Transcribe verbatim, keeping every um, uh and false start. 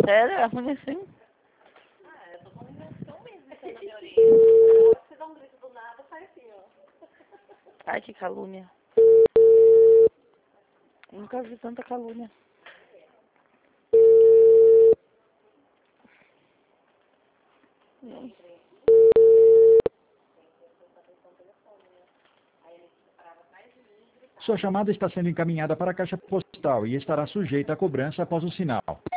Sério? É ruim assim? Ah, eu tô com invenção mesmo, então, na minha orelha. Você dá um grito do nada, sai assim, ó. Ai, que calúnia. Nunca vi tanta calúnia. Hum. Sua chamada está sendo encaminhada para a caixa postal e estará sujeita a cobrança após o sinal.